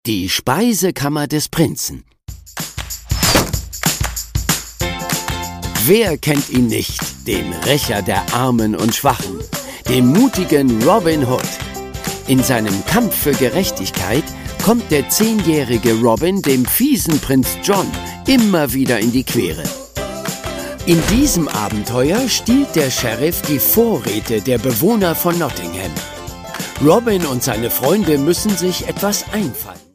Die Speisekammer des Prinzen. Wer kennt ihn nicht, den Rächer der Armen und Schwachen, den mutigen Robin Hood? In seinem Kampf für Gerechtigkeit kommt der 10-jährige Robin dem fiesen Prinz John immer wieder in die Quere. In diesem Abenteuer stiehlt der Sheriff die Vorräte der Bewohner von Nottingham. Robin und seine Freunde müssen sich etwas einfallen.